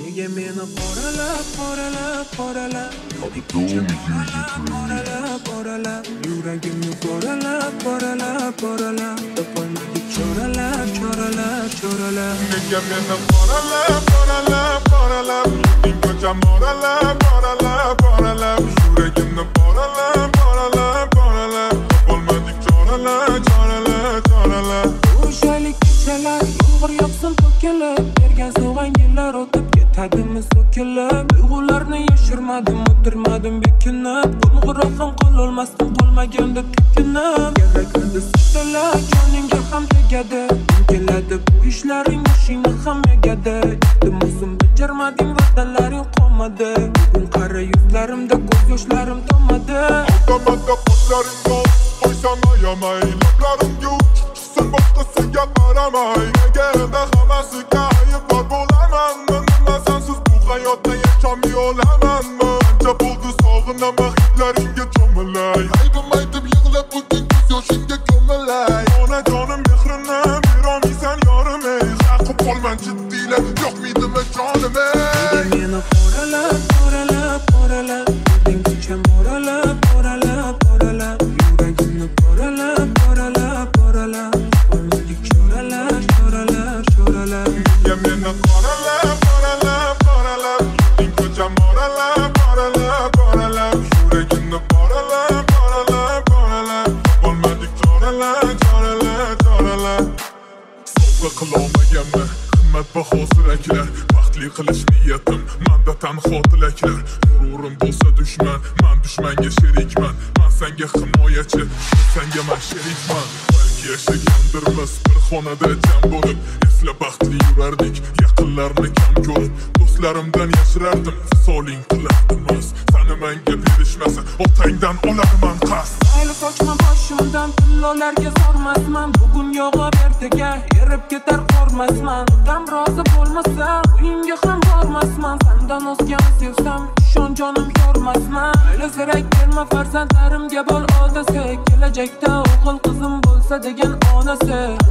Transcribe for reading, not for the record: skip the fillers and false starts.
Nega meni qoralab qoralab yuragimni qoralab topolmadik choralab Nega meni qoralab Yurting ko'cham boralab Yuragimni boralab topolmadik choralar O'shalik kechalar yomg'ir yog'sin to'kilib bergan so'g'an yillar o'tib ketadimi so'kilib uyg'ularni yashirmadim o'tirmadim bekinib qo'ng'iroqim qololmasdim qolmaganda tekinib kerakmidi sirdalar joningga ham tegadi keladi bu ishlaring boshingni ham egadi yetim o'zim bajarmadim va'dalaring qolmadi bugun qara yuzlarimda ko'z yoshlarim tomadi Aldamadda qoshlaringga qo'ysam ayamay lablarimga chiqsin boshqasiga qaramay Agarda hammasiga aybdor bo'laman Nima sensiz bu hayotda yashamay olamanmi Ancha bo'ldi sog'inaman hidlaringga cho'milay Aybim aytib yig'lab bugun ko'z yoshingga ko'milay Onajonim mehrini berolmaysan yorim ey Haqib qolman jiddiylar yo'qmiydimi jonim ey Meni qoralab yurting ko'cham boralab yuragimni qoralab qo'lmadik choralar Nega meni qoralab Yurting ko'cham boralab Yuragimni boralab qo'lmadik choralar Sovg'a qilolmaganman qimmatbaho ziraklar Baxtli qilish niyatim manda tanho tilaklar G'ururim bo'lsa dushman man dushmanga sherikman Man senga himoyachi senga man sherikman Balki yashagandirmiz bir xonada jam bo'lib Esla baxtli yurardik yaqinlarni kam ko'rib Do'stlarimdan yashirardim visoling qilardimiz Sani menga berishmasa otangdan olarman qasd Mayli sochma boshimdan tillolarga sormasman Bugun yog'ib ertaga erib ketar qormasman Otam rozi bo'lmasa uyimga ham bormasman Sendan o'zgani sevsam ishon jonim yormasman Mayli zirak berma farzandlarimga bo'l odasi Kelajakda o'g'il qizim bo'lsa degan onasi